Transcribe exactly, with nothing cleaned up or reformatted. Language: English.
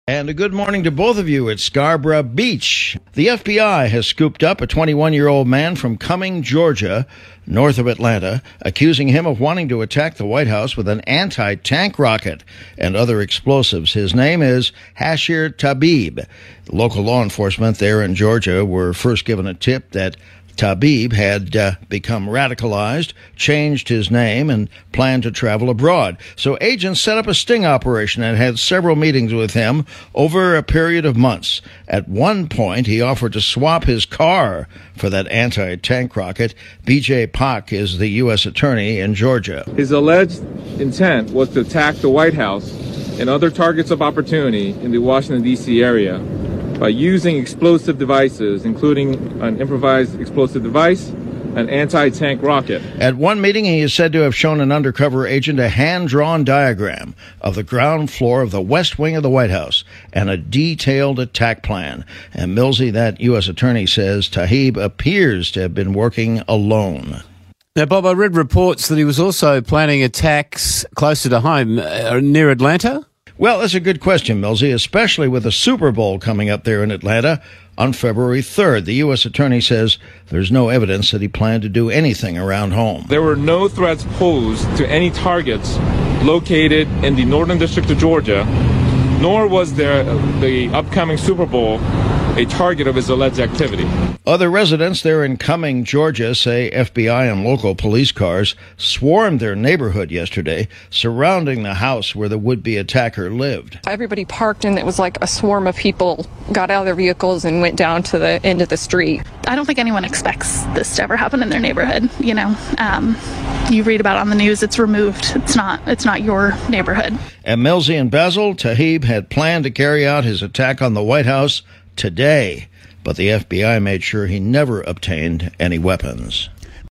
And a good morning to both of you at Scarborough Beach. The F B I has scooped up a twenty-one-year-old man from Cumming, Georgia, north of Atlanta, accusing him of wanting to attack the White House with an anti-tank rocket and other explosives. His name is Hashir Tlaib. Local law enforcement there in Georgia were first given a tip that Tlaib had uh, become radicalized, changed his name, and planned to travel abroad. So agents set up a sting operation and had several meetings with him over a period of months. At one point, he offered to swap his car for that anti-tank rocket. B J Pak is the U S attorney in Georgia. His alleged intent was to attack the White House and other targets of opportunity in the Washington, D C area by using explosive devices, including an improvised explosive device, an anti-tank rocket. At one meeting, he is said to have shown an undercover agent a hand-drawn diagram of the ground floor of the West Wing of the White House and a detailed attack plan. And Millsy, that U S attorney, says Tlaib appears to have been working alone. Now, Bob, I read reports that he was also planning attacks closer to home, uh, near Atlanta? Well, that's a good question, Millsy, especially with the Super Bowl coming up there in Atlanta on February third. The U S attorney says there's no evidence that he planned to do anything around home. There were no threats posed to any targets located in the Northern District of Georgia, nor was there the upcoming Super Bowl a target of his alleged activity. Other residents there in Cumming, Georgia, say F B I and local police cars swarmed their neighborhood yesterday, surrounding the house where the would-be attacker lived. Everybody parked, and it was like a swarm of people got out of their vehicles and went down to the end of the street. I don't think anyone expects this to ever happen in their neighborhood. You know, um, you read about it on the news, it's removed. It's not, it's not your neighborhood. At Millsy and Basil, Tlaib had planned to carry out his attack on the White House today, but the F B I made sure he never obtained any weapons.